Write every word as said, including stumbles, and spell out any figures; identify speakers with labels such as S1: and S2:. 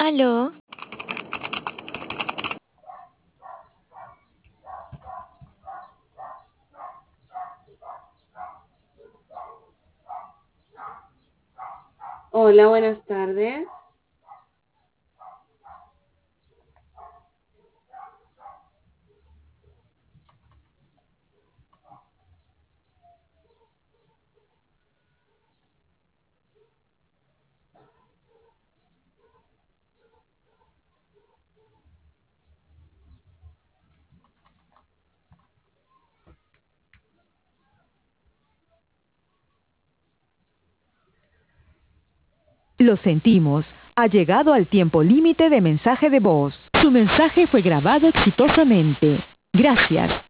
S1: Aló,
S2: Hola, buenas tardes.
S3: Lo sentimos. Ha llegado al tiempo límite de mensaje de voz. Su mensaje fue grabado exitosamente. Gracias.